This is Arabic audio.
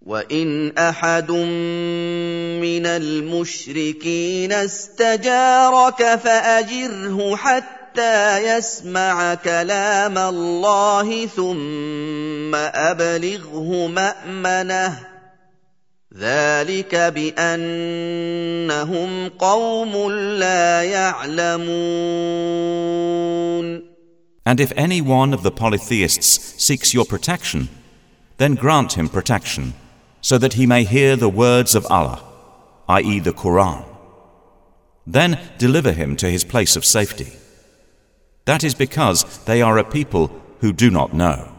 وَإِنْ أَحَدٌ مِّنَ الْمُشْرِكِينَ اسْتَجَارَكَ فَأَجِرْهُ حَتَّىٰ يَسْمَعَ كَلَامَ اللَّهِ ثُمَّ أَبْلِغْهُ مَأْمَنَهُ ۚ ذَٰلِكَ بِأَنَّهُمْ قَوْمٌ لَّا يَعْلَمُونَ. And if any one of the polytheists seeks your protection, then grant him protection, so that he may hear the words of Allah, i.e. the Quran. Then deliver him to his place of safety. That is because they are a people who do not know.